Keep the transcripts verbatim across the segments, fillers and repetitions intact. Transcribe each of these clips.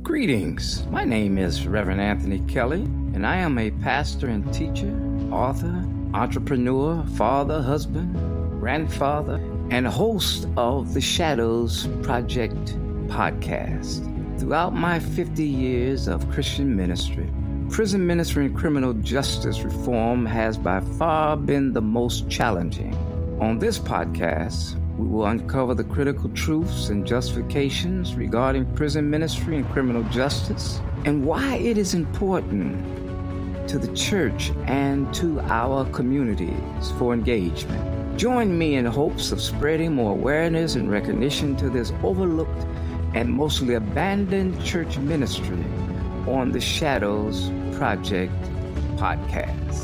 Greetings. My name is Reverend Anthony Kelly, and I am a pastor and teacher, author, entrepreneur, father, husband, grandfather, and host of the Shadows Project podcast. Throughout my fifty years of Christian ministry, prison ministry and criminal justice reform has by far been the most challenging. On this podcast, we will uncover the critical truths and justifications regarding prison ministry and criminal justice and why it is important to the church and to our communities for engagement. Join me in hopes of spreading more awareness and recognition to this overlooked and mostly abandoned church ministry on the Shadows Project podcast.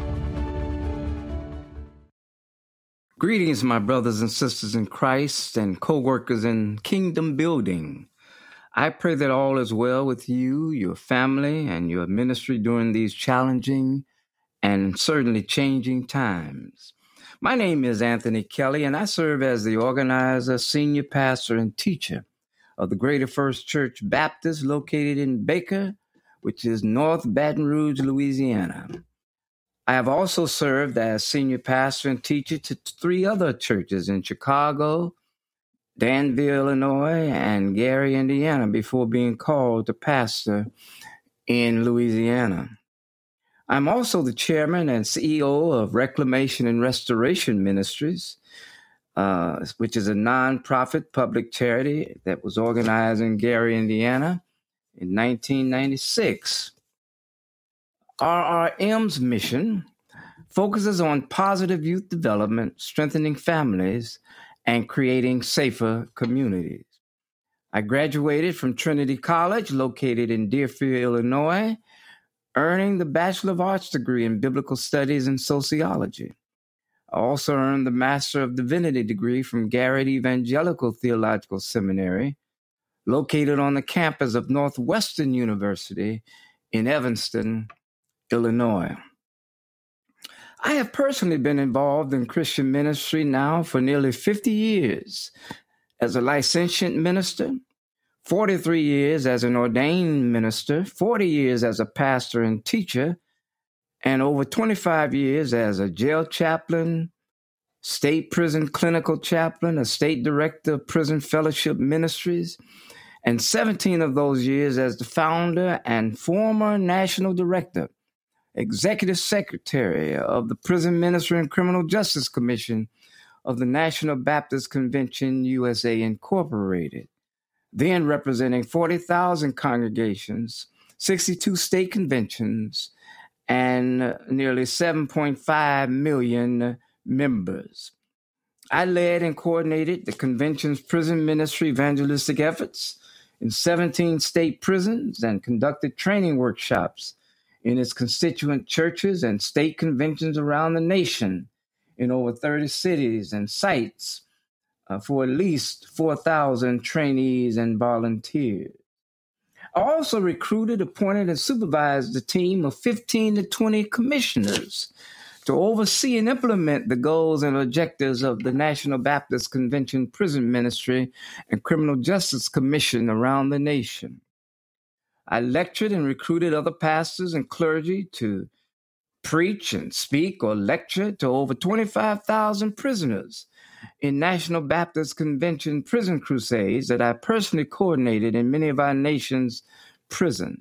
Greetings, my brothers and sisters in Christ and co-workers in kingdom building. I pray that all is well with you, your family, and your ministry during these challenging and certainly changing times. My name is Anthony Kelly, and I serve as the organizer, senior pastor, and teacher of the Greater First Church Baptist located in Baker, which is North Baton Rouge, Louisiana. I have also served as senior pastor and teacher to three other churches in Chicago, Danville, Illinois, and Gary, Indiana, before being called to pastor in Louisiana. I'm also the chairman and C E O of Reclamation and Restoration Ministries, uh, which is a nonprofit public charity that was organized in Gary, Indiana in nineteen ninety-six. R R M's mission focuses on positive youth development, strengthening families, and creating safer communities. I graduated from Trinity College, located in Deerfield, Illinois, earning the Bachelor of Arts degree in Biblical Studies and Sociology. I also earned the Master of Divinity degree from Garrett Evangelical Theological Seminary, located on the campus of Northwestern University in Evanston, Illinois. I have personally been involved in Christian ministry now for nearly fifty years as a licentiate minister, forty-three years as an ordained minister, forty years as a pastor and teacher, and over twenty-five years as a jail chaplain, state prison clinical chaplain, a state director of Prison Fellowship Ministries, and seventeen of those years as the founder and former national director, Executive Secretary of the Prison Ministry and Criminal Justice Commission of the National Baptist Convention, U S A Incorporated, then representing forty thousand congregations, sixty-two state conventions, and nearly seven point five million members. I led and coordinated the convention's prison ministry evangelistic efforts in seventeen state prisons and conducted training workshops in its constituent churches and state conventions around the nation in over thirty cities and sites uh, for at least four thousand trainees and volunteers. I also recruited, appointed, and supervised a team of fifteen to twenty commissioners to oversee and implement the goals and objectives of the National Baptist Convention Prison Ministry and Criminal Justice Commission around the nation. I lectured and recruited other pastors and clergy to preach and speak or lecture to over twenty-five thousand prisoners in National Baptist Convention prison crusades that I personally coordinated in many of our nation's prisons.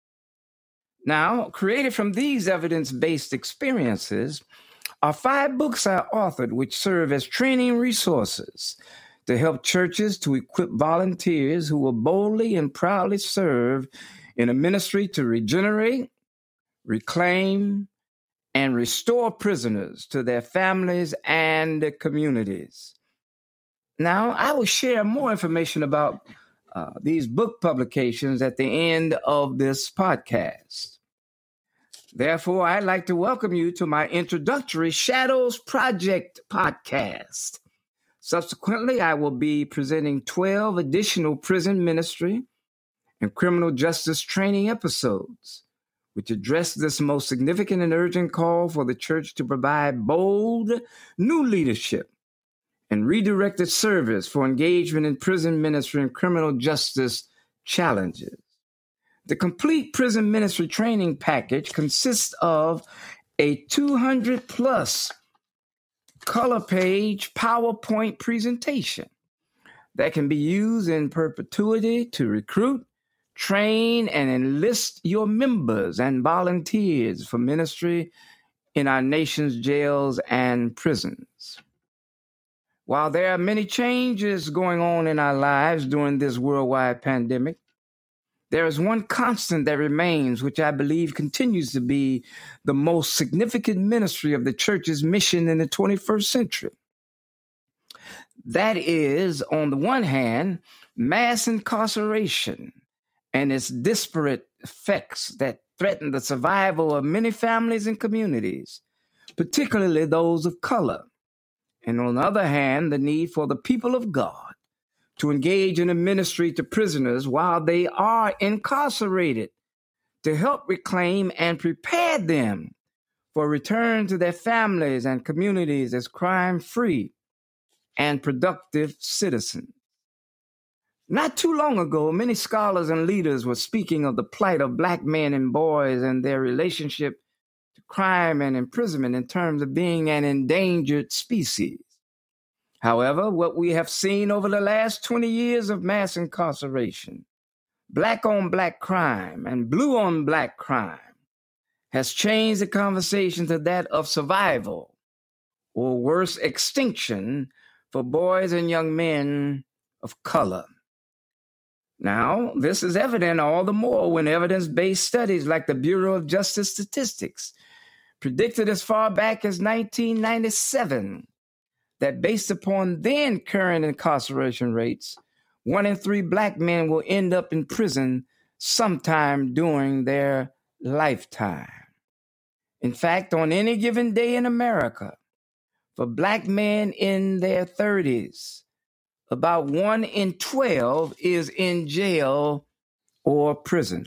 Now, created from these evidence-based experiences are five books I authored which serve as training resources to help churches to equip volunteers who will boldly and proudly serve in a ministry to regenerate, reclaim, and restore prisoners to their families and communities. Now, I will share more information about uh, these book publications at the end of this podcast. Therefore, I'd like to welcome you to my introductory Shadows Project podcast. Subsequently, I will be presenting twelve additional prison ministry and criminal justice training episodes, which address this most significant and urgent call for the church to provide bold new leadership and redirected service for engagement in prison ministry and criminal justice challenges. The complete prison ministry training package consists of a two hundred plus color page PowerPoint presentation that can be used in perpetuity to recruit, train, and enlist your members and volunteers for ministry in our nation's jails and prisons. While there are many changes going on in our lives during this worldwide pandemic, there is one constant that remains, which I believe continues to be the most significant ministry of the church's mission in the twenty-first century. That is, on the one hand, mass incarceration and its disparate effects that threaten the survival of many families and communities, particularly those of color. And on the other hand, the need for the people of God to engage in a ministry to prisoners while they are incarcerated to help reclaim and prepare them for return to their families and communities as crime-free and productive citizens. Not too long ago, many scholars and leaders were speaking of the plight of Black men and boys and their relationship to crime and imprisonment in terms of being an endangered species. However, what we have seen over the last twenty years of mass incarceration, Black-on-Black crime, and blue-on-Black crime has changed the conversation to that of survival, or worse, extinction, for boys and young men of color. Now, this is evident all the more when evidence-based studies like the Bureau of Justice Statistics predicted as far back as nineteen ninety-seven that based upon then current incarceration rates, one in three Black men will end up in prison sometime during their lifetime. In fact, on any given day in America, for Black men in their thirties, about one in twelve is in jail or prison.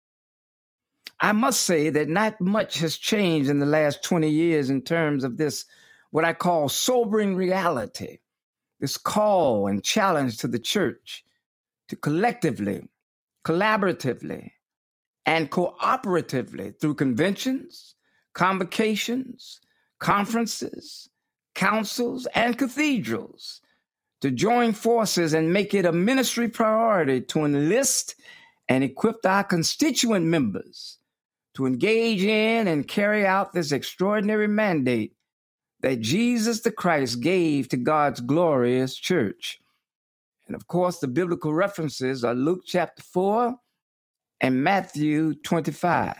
I must say that not much has changed in the last twenty years in terms of this, what I call sobering reality, this call and challenge to the church to collectively, collaboratively, and cooperatively through conventions, convocations, conferences, councils, and cathedrals to join forces and make it a ministry priority to enlist and equip our constituent members to engage in and carry out this extraordinary mandate that Jesus the Christ gave to God's glorious church. And of course, the biblical references are Luke chapter four and Matthew twenty-five.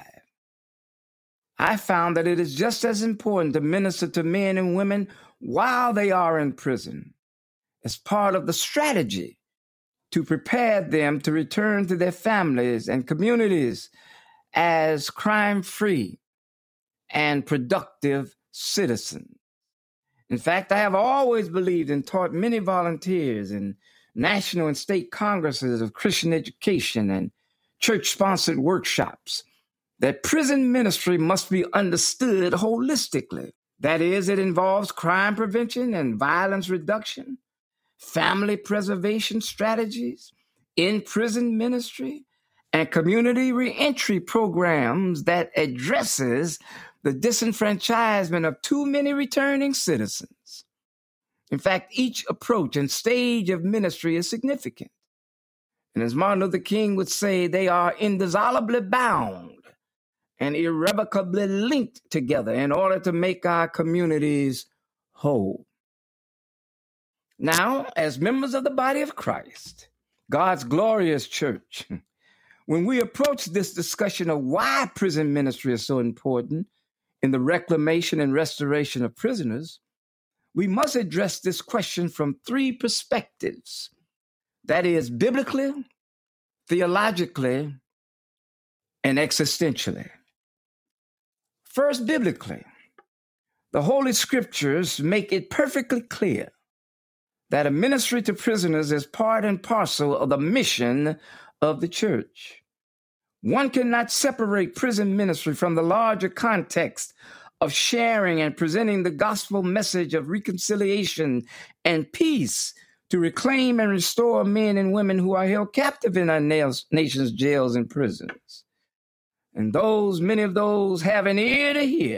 I found that it is just as important to minister to men and women while they are in prison as part of the strategy to prepare them to return to their families and communities as crime-free and productive citizens. In fact, I have always believed and taught many volunteers in national and state congresses of Christian education and church-sponsored workshops that prison ministry must be understood holistically. That is, it involves crime prevention and violence reduction, family preservation strategies, in-prison ministry, and community reentry programs that addresses the disenfranchisement of too many returning citizens. In fact, each approach and stage of ministry is significant. And as Martin Luther King would say, they are indissolubly bound and irrevocably linked together in order to make our communities whole. Now, as members of the body of Christ, God's glorious church, when we approach this discussion of why prison ministry is so important in the reclamation and restoration of prisoners, we must address this question from three perspectives. That is, biblically, theologically, and existentially. First, biblically, the Holy Scriptures make it perfectly clear that a ministry to prisoners is part and parcel of the mission of the church. One cannot separate prison ministry from the larger context of sharing and presenting the gospel message of reconciliation and peace to reclaim and restore men and women who are held captive in our nation's jails and prisons. And those, many of those have an ear to hear,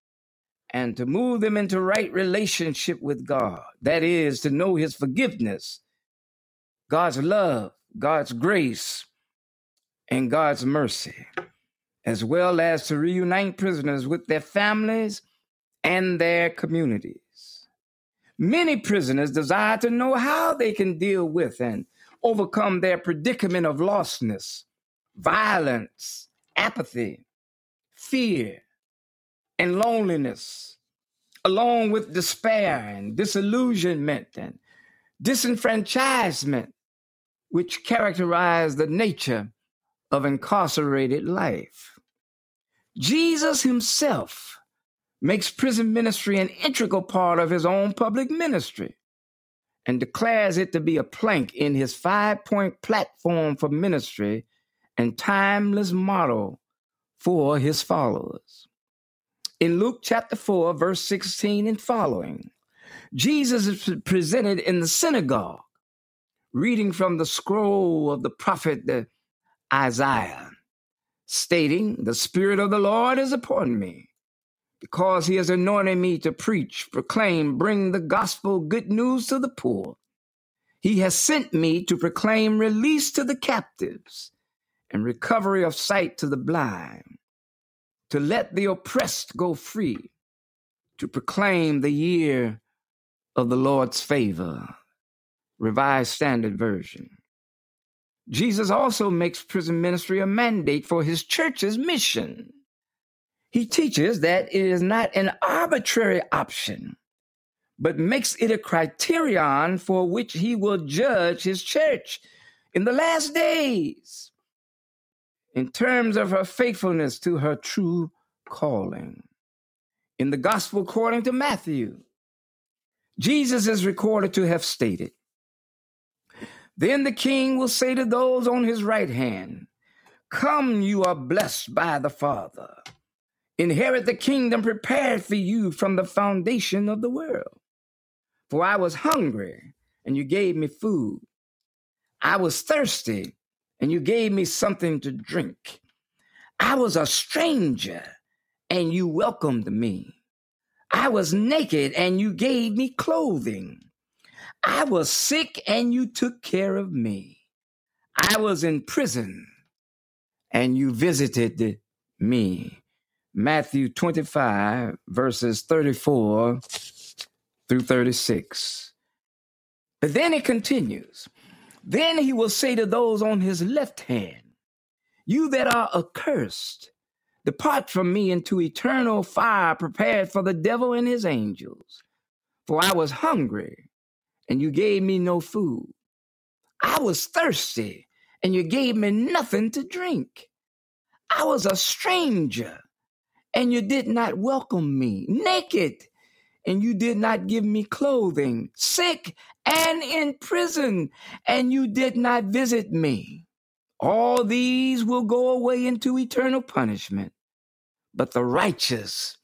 and to move them into right relationship with God. That is, to know his forgiveness, God's love, God's grace, and God's mercy, as well as to reunite prisoners with their families and their communities. Many prisoners desire to know how they can deal with and overcome their predicament of lostness, violence, apathy, fear, and loneliness, along with despair and disillusionment and disenfranchisement, which characterize the nature of incarcerated life. Jesus himself makes prison ministry an integral part of his own public ministry and declares it to be a plank in his five-point platform for ministry and timeless motto for his followers. In Luke chapter four, verse sixteen and following, Jesus is presented in the synagogue, reading from the scroll of the prophet Isaiah, stating, "The Spirit of the Lord is upon me, because he has anointed me to preach, proclaim, bring the gospel good news to the poor. He has sent me to proclaim release to the captives and recovery of sight to the blind, to let the oppressed go free, to proclaim the year of the Lord's favor." Revised Standard Version. Jesus also makes prison ministry a mandate for his church's mission. He teaches that it is not an arbitrary option, but makes it a criterion for which he will judge his church in the last days in terms of her faithfulness to her true calling. In the Gospel according to Matthew, Jesus is recorded to have stated, "Then the king will say to those on his right hand, 'Come, you are blessed by the Father. Inherit the kingdom prepared for you from the foundation of the world. For I was hungry, and you gave me food. I was thirsty, and you gave me something to drink. I was a stranger, and you welcomed me. I was naked, and you gave me clothing. I was sick, and you took care of me. I was in prison, and you visited me." Matthew twenty-five, verses thirty-four through thirty-six. But then it continues. "Then he will say to those on his left hand, 'You that are accursed, depart from me into eternal fire prepared for the devil and his angels. For I was hungry, and you gave me no food. I was thirsty, and you gave me nothing to drink. I was a stranger, and you did not welcome me. Naked, and you did not give me clothing. Sick and in prison, and you did not visit me.' All these will go away into eternal punishment, but the righteous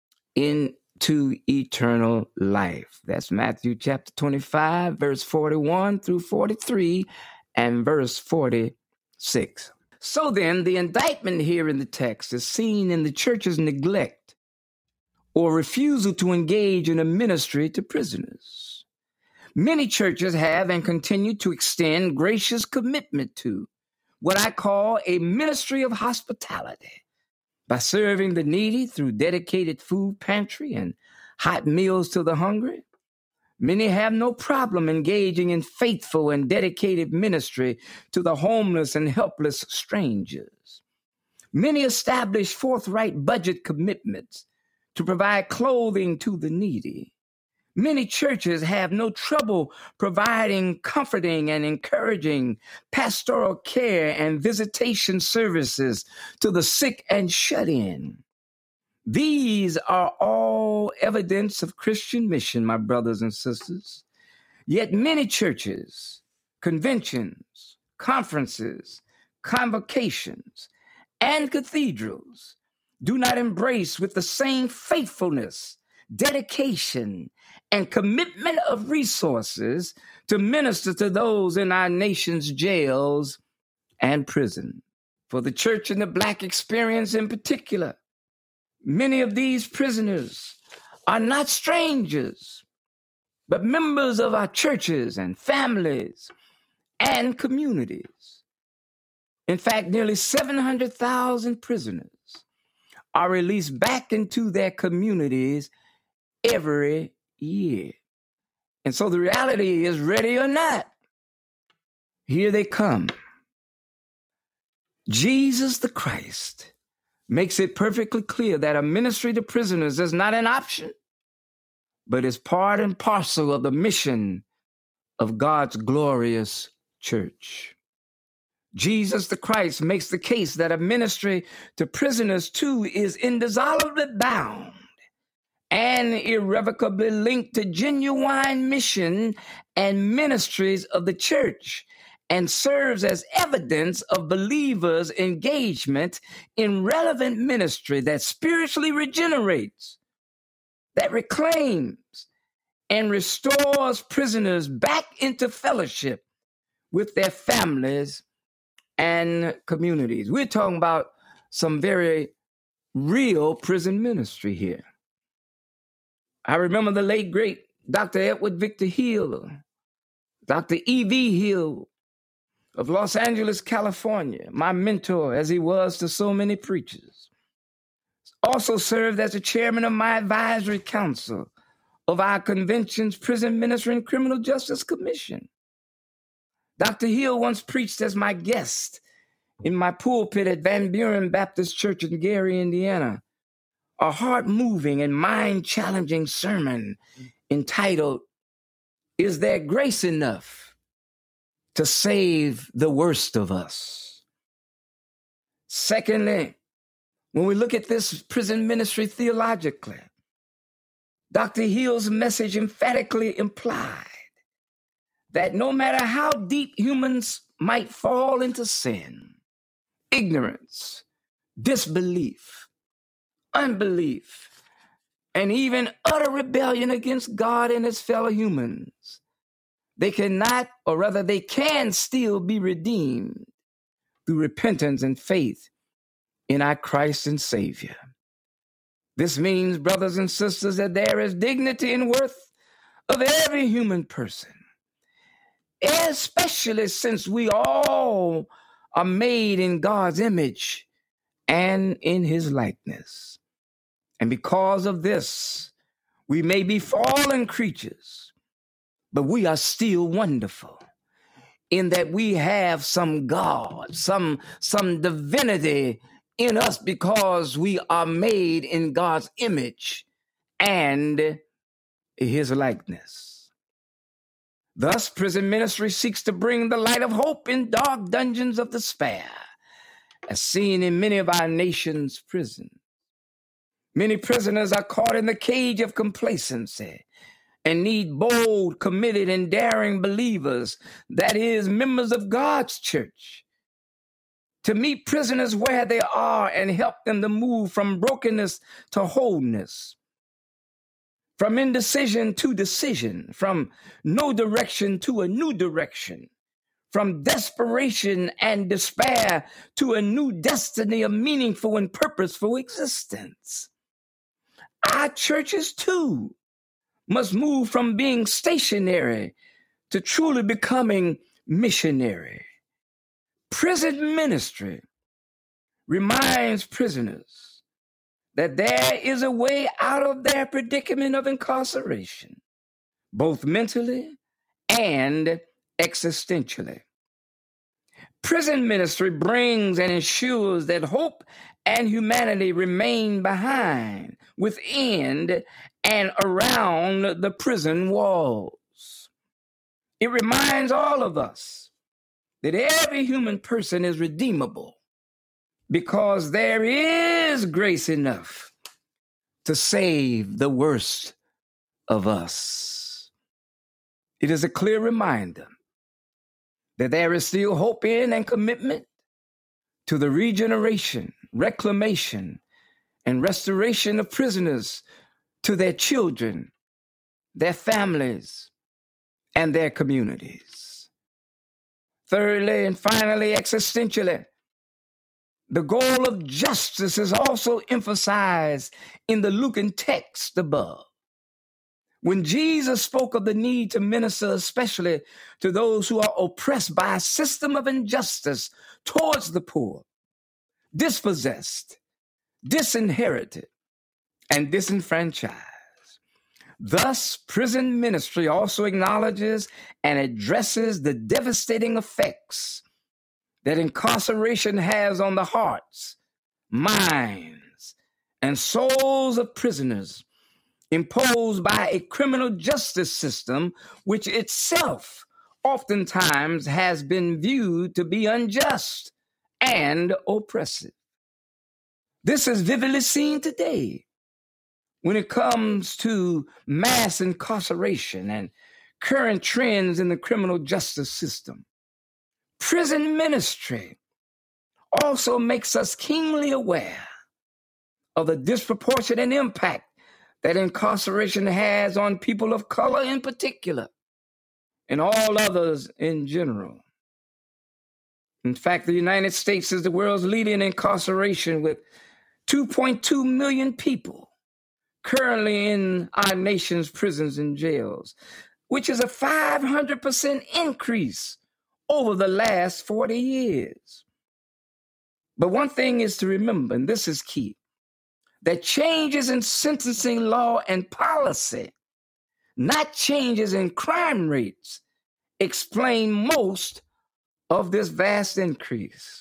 into eternal life." That's Matthew chapter twenty-five, verse forty-one through forty-three, and verse forty-six. So then, the indictment here in the text is seen in the church's neglect or refusal to engage in a ministry to prisoners. Many churches have and continue to extend gracious commitment to what I call a ministry of hospitality by serving the needy through dedicated food pantry and hot meals to the hungry. Many have no problem engaging in faithful and dedicated ministry to the homeless and helpless strangers. Many establish forthright budget commitments to provide clothing to the needy. Many churches have no trouble providing comforting and encouraging pastoral care and visitation services to the sick and shut-in. These are all evidence of Christian mission, my brothers and sisters. Yet many churches, conventions, conferences, convocations, and cathedrals do not embrace with the same faithfulness dedication, and commitment of resources to minister to those in our nation's jails and prison. For the church and the Black experience in particular, many of these prisoners are not strangers, but members of our churches and families and communities. In fact, nearly seven hundred thousand prisoners are released back into their communities every year. And so the reality is, ready or not, here they come. Jesus the Christ makes it perfectly clear that a ministry to prisoners is not an option, but is part and parcel of the mission of God's glorious church. Jesus the Christ makes the case that a ministry to prisoners too is indissolubly bound and irrevocably linked to genuine mission and ministries of the church, and serves as evidence of believers' engagement in relevant ministry that spiritually regenerates, that reclaims, and restores prisoners back into fellowship with their families and communities. We're talking about some very real prison ministry here. I remember the late, great Doctor Edward Victor Hill, Doctor E V Hill of Los Angeles, California, my mentor as he was to so many preachers. Also served as the chairman of my advisory council of our convention's Prison Ministry and Criminal Justice Commission. Doctor Hill once preached as my guest in my pulpit at Van Buren Baptist Church in Gary, Indiana, a heart-moving and mind-challenging sermon entitled, "Is There Grace Enough to Save the Worst of Us?" Secondly, when we look at this prison ministry theologically, Doctor Hill's message emphatically implied that no matter how deep humans might fall into sin, ignorance, disbelief, unbelief, and even utter rebellion against God and his fellow humans, they cannot, or rather they can still be redeemed through repentance and faith in our Christ and Savior. This means, brothers and sisters, that there is dignity and worth of every human person, especially since we all are made in God's image and in his likeness. And because of this, we may be fallen creatures, but we are still wonderful in that we have some God, some, some divinity in us because we are made in God's image and his likeness. Thus, prison ministry seeks to bring the light of hope in dark dungeons of despair, as seen in many of our nation's prisons. Many prisoners are caught in the cage of complacency and need bold, committed, and daring believers, that is, members of God's church, to meet prisoners where they are and help them to move from brokenness to wholeness, from indecision to decision, from no direction to a new direction, from desperation and despair to a new destiny of meaningful and purposeful existence. Our churches, too, must move from being stationary to truly becoming missionary. Prison ministry reminds prisoners that there is a way out of their predicament of incarceration, both mentally and existentially. Prison ministry brings and ensures that hope and humanity remain behind, within, and around the prison walls. It reminds all of us that every human person is redeemable because there is grace enough to save the worst of us. It is a clear reminder that there is still hope in and commitment to the regeneration, reclamation, and restoration of prisoners to their children, their families, and their communities. Thirdly and finally, existentially, the goal of justice is also emphasized in the Lucan text above. When Jesus spoke of the need to minister especially to those who are oppressed by a system of injustice towards the poor, dispossessed, disinherited, and disenfranchised. Thus, prison ministry also acknowledges and addresses the devastating effects that incarceration has on the hearts, minds, and souls of prisoners imposed by a criminal justice system which itself oftentimes has been viewed to be unjust and oppressive. This is vividly seen today when it comes to mass incarceration and current trends in the criminal justice system. Prison ministry also makes us keenly aware of the disproportionate impact that incarceration has on people of color in particular, and all others in general. In fact, the United States is the world's leader in incarceration, with two point two million people currently in our nation's prisons and jails, which is a five hundred percent increase over the last forty years. But one thing is to remember, and this is key, that changes in sentencing law and policy, not changes in crime rates, explain most of this vast increase.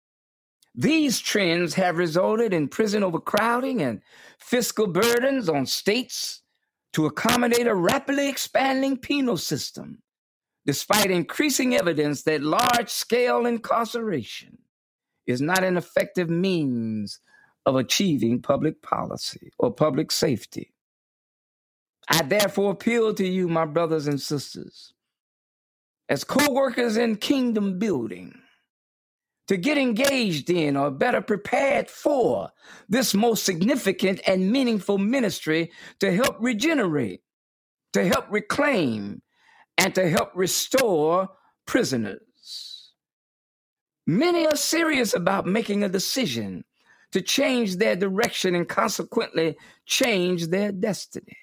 These trends have resulted in prison overcrowding and fiscal burdens on states to accommodate a rapidly expanding penal system, despite increasing evidence that large-scale incarceration is not an effective means of achieving public policy or public safety. I therefore appeal to you, my brothers and sisters, as co-workers in kingdom building, to get engaged in or better prepared for this most significant and meaningful ministry to help regenerate, to help reclaim, and to help restore prisoners. Many are serious about making a decision to change their direction and consequently change their destiny.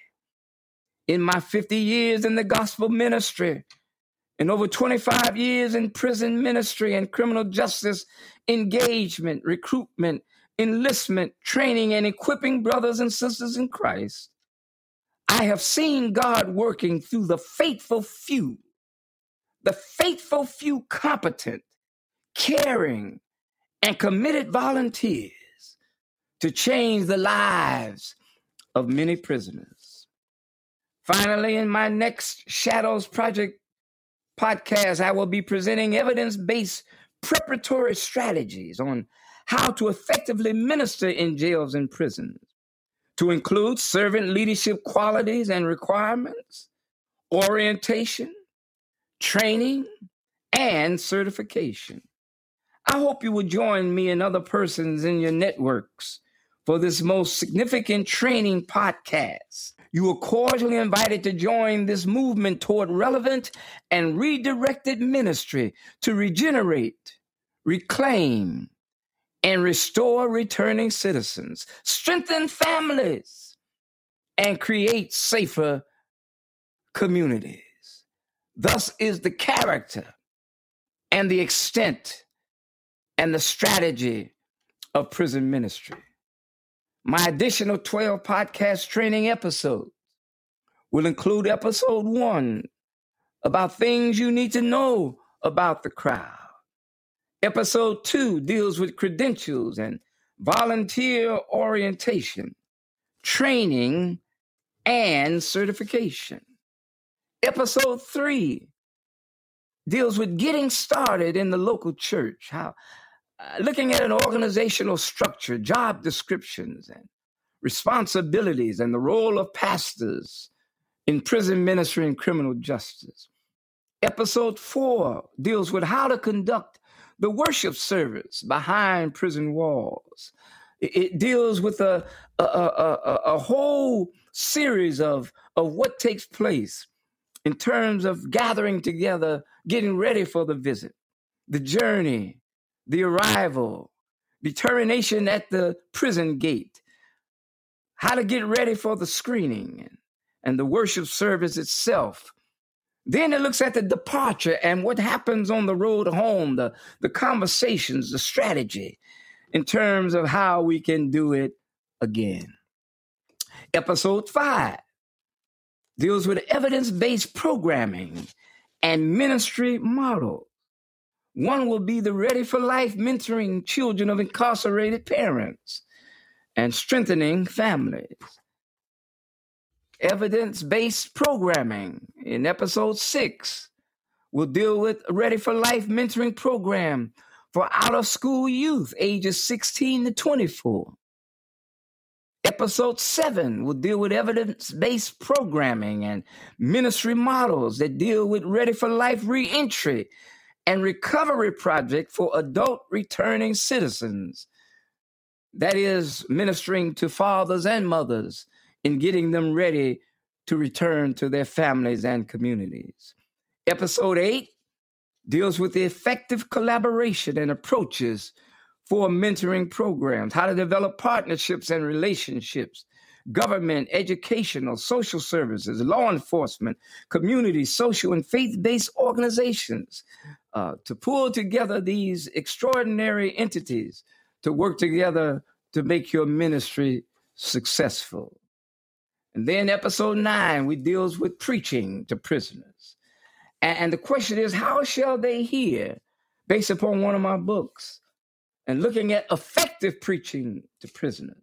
In my fifty years in the gospel ministry, and over twenty-five years in prison ministry and criminal justice engagement, recruitment, enlistment, training, and equipping brothers and sisters in Christ, I have seen God working through the faithful few, the faithful few competent, caring, and committed volunteers to change the lives of many prisoners. Finally, in my next Shadows Project podcast, I will be presenting evidence-based preparatory strategies on how to effectively minister in jails and prisons, to include servant leadership qualities and requirements, orientation, training, and certification. I hope you will join me and other persons in your networks for this most significant training podcast. You are cordially invited to join this movement toward relevant and redirected ministry to regenerate, reclaim, and restore returning citizens, strengthen families, and create safer communities. Thus is the character and the extent and the strategy of prison ministry. My additional twelve podcast training episodes will include episode one about things you need to know about the crowd. Episode two deals with credentials and volunteer orientation, training, and certification. Episode three deals with getting started in the local church, how uh, looking at an organizational structure, job descriptions, and responsibilities, and the role of pastors in prison ministry and criminal justice. Episode four deals with how to conduct the worship service behind prison walls. It, it deals with a, a, a, a, a whole series of, of what takes place in terms of gathering together, getting ready for the visit, the journey, the arrival, determination at the prison gate, how to get ready for the screening and, and the worship service itself. Then it looks at the departure and what happens on the road home, the, the conversations, the strategy in terms of how we can do it again. Episode five deals with evidence-based programming and ministry model. One will be the Ready for Life mentoring children of incarcerated parents and strengthening families. Evidence-based programming in episode six will deal with Ready for Life mentoring program for out-of-school youth ages sixteen to twenty-four. Episode seven will deal with evidence-based programming and ministry models that deal with Ready for Life reentry and recovery project for adult returning citizens. That is ministering to fathers and mothers in getting them ready to return to their families and communities. Episode eight deals with the effective collaboration and approaches for mentoring programs, how to develop partnerships and relationships, government, educational, social services, law enforcement, community, social, and faith-based organizations uh, to pull together these extraordinary entities to work together to make your ministry successful. And then episode nine, we deals with preaching to prisoners. And, and the question is, how shall they hear? Based upon one of my books. And looking at effective preaching to prisoners.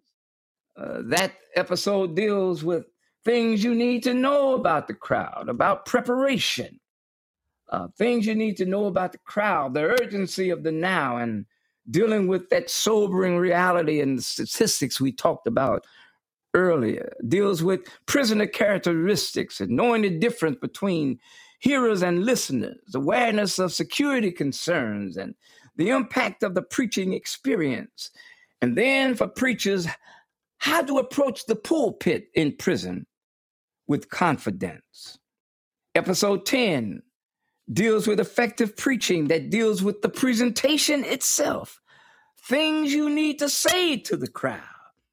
Uh, that episode deals with things you need to know about the crowd, about preparation, uh, things you need to know about the crowd, the urgency of the now, and dealing with that sobering reality and the statistics we talked about earlier. Deals with prisoner characteristics and knowing the difference between hearers and listeners, awareness of security concerns, and the impact of the preaching experience. And then for preachers, how to approach the pulpit in prison with confidence. Episode ten deals with effective preaching that deals with the presentation itself, things you need to say to the crowd.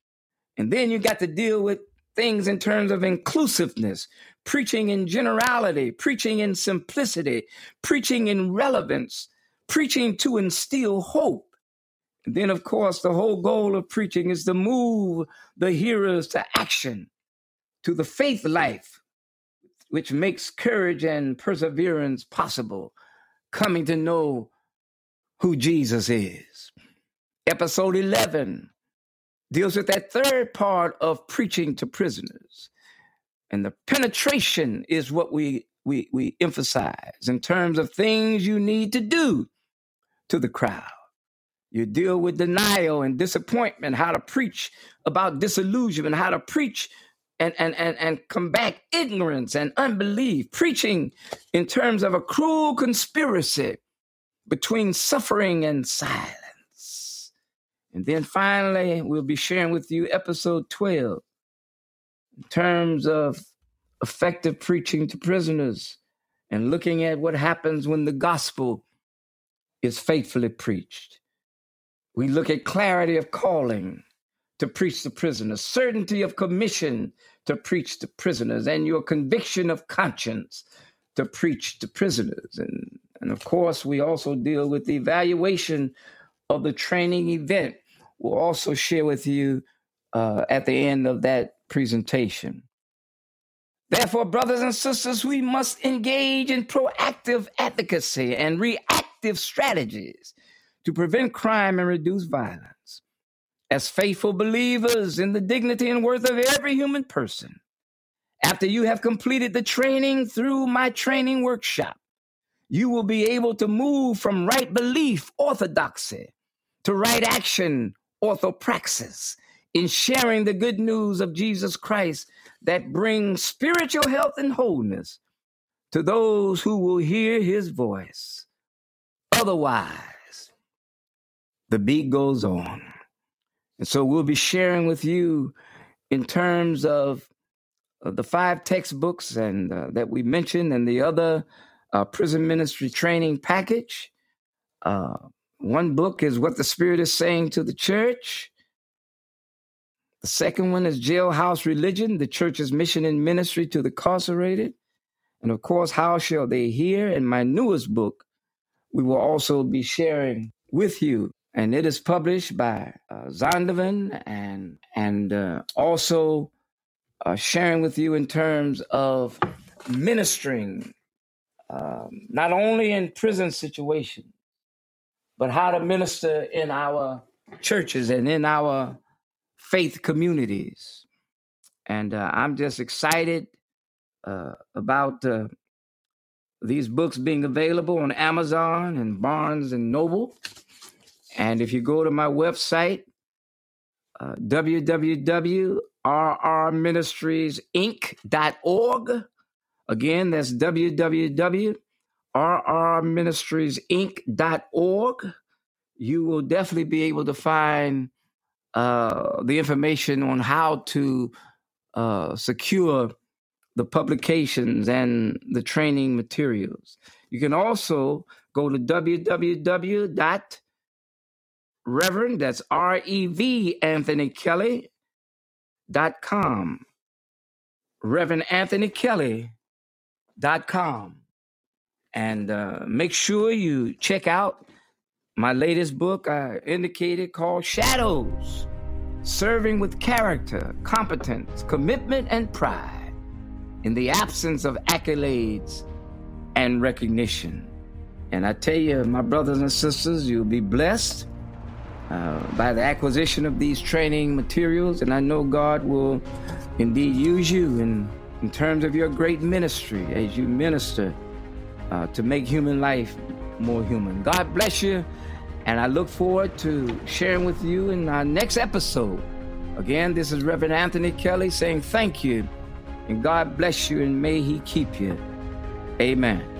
And then you got to deal with things in terms of inclusiveness, preaching in generality, preaching in simplicity, preaching in relevance, preaching to instill hope. And then, of course, the whole goal of preaching is to move the hearers to action, to the faith life, which makes courage and perseverance possible, coming to know who Jesus is. Episode eleven deals with that third part of preaching to prisoners. And the penetration is what we, we, we emphasize in terms of things you need to do to the crowd. You deal with denial and disappointment, how to preach about disillusionment, how to preach and, and, and, and combat ignorance and unbelief, preaching in terms of a cruel conspiracy between suffering and silence. And then finally, we'll be sharing with you episode twelve in terms of effective preaching to prisoners and looking at what happens when the gospel is faithfully preached. We look at clarity of calling to preach to prisoners, certainty of commission to preach to prisoners, and your conviction of conscience to preach to prisoners. And, and of course, we also deal with the evaluation of the training event. We'll also share with you uh, at the end of that presentation. Therefore, brothers and sisters, we must engage in proactive advocacy and reactive strategies to prevent crime and reduce violence. As faithful believers in the dignity and worth of every human person, after you have completed the training through my training workshop, you will be able to move from right belief, orthodoxy, to right action, orthopraxis, in sharing the good news of Jesus Christ that brings spiritual health and wholeness to those who will hear his voice. Otherwise, the beat goes on. And so we'll be sharing with you in terms of, of the five textbooks and uh, that we mentioned and the other uh, prison ministry training package. Uh, one book is What the Spirit is Saying to the Church. The second one is Jailhouse Religion, the Church's Mission and Ministry to the Incarcerated. And of course, How Shall They Hear? And my newest book, we will also be sharing with you. And it is published by uh, Zondervan and, and uh, also uh, sharing with you in terms of ministering, um, not only in prison situations, but how to minister in our churches and in our faith communities. And uh, I'm just excited uh, about uh, these books being available on Amazon and Barnes and Noble. And if you go to my website, uh, w w w dot r r ministries inc dot org, again, that's w w w dot r r ministries inc dot org, you will definitely be able to find uh, the information on how to uh, secure the publications and the training materials. You can also go to w w w dot Reverend, that's R E V Anthony Kelly dot com. Reverend Anthony Kelly dot com. And uh, make sure you check out my latest book I indicated called Shadows, Serving with Character, Competence, Commitment, and Pride in the Absence of Accolades and Recognition. And I tell you, my brothers and sisters, you'll be blessed Uh, by the acquisition of these training materials, and I know God will indeed use you in, in terms of your great ministry as you minister uh, to make human life more human. God bless you, and I look forward to sharing with you in our next episode. Again, this is Reverend Anthony Kelly saying thank you, and God bless you, and may He keep you. Amen.